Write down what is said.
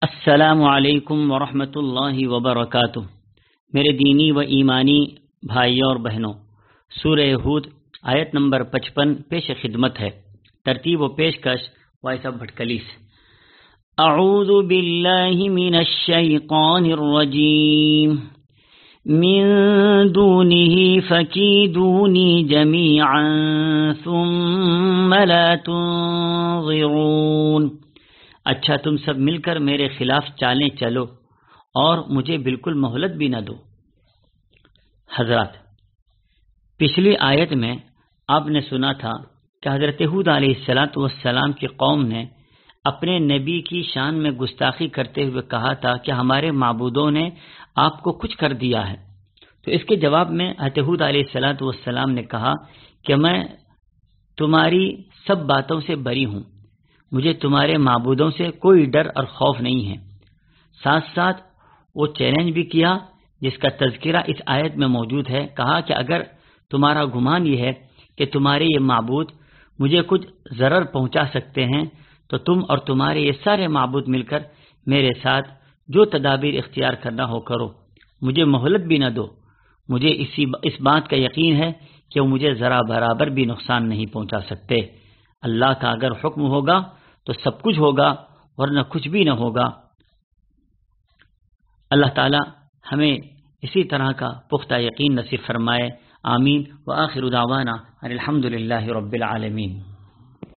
السلام علیکم ورحمۃ اللہ وبرکاتہ۔ میرے دینی و ایمانی بھائیوں اور بہنوں، سورہ ہود آیت نمبر 55 پیش خدمت ہے۔ ترتیب و پیشکش وائس آف بھٹکلی سے۔ اعوذ باللہ من الشیطان الرجیم، من دونه فکیدونی جمیعا ثم لا تنظرون۔ اچھا تم سب مل کر میرے خلاف چالیں چلو اور مجھے بالکل مہلت بھی نہ دو۔ حضرات، پچھلی آیت میں آپ نے سنا تھا کہ حضرت ہود علیہ السلام کی قوم نے اپنے نبی کی شان میں گستاخی کرتے ہوئے کہا تھا کہ ہمارے معبودوں نے آپ کو کچھ کر دیا ہے۔ تو اس کے جواب میں حضرت ہود علیہ السلام نے کہا کہ میں تمہاری سب باتوں سے بری ہوں، مجھے تمہارے معبودوں سے کوئی ڈر اور خوف نہیں ہے۔ ساتھ ساتھ وہ چیلنج بھی کیا جس کا تذکرہ اس آیت میں موجود ہے۔ کہا کہ اگر تمہارا گمان یہ ہے کہ تمہارے یہ معبود مجھے کچھ ضرر پہنچا سکتے ہیں تو تم اور تمہارے یہ سارے معبود مل کر میرے ساتھ جو تدابیر اختیار کرنا ہو کرو، مجھے مہلت بھی نہ دو۔ مجھے اس بات کا یقین ہے کہ وہ مجھے ذرا برابر بھی نقصان نہیں پہنچا سکتے۔ اللہ کا اگر حکم ہوگا تو سب کچھ ہوگا، ورنہ کچھ بھی نہ ہوگا۔ اللہ تعالی ہمیں اسی طرح کا پختہ یقین نصیب فرمائے، آمین۔ وآخر دعوانا الحمد للہ رب العالمین۔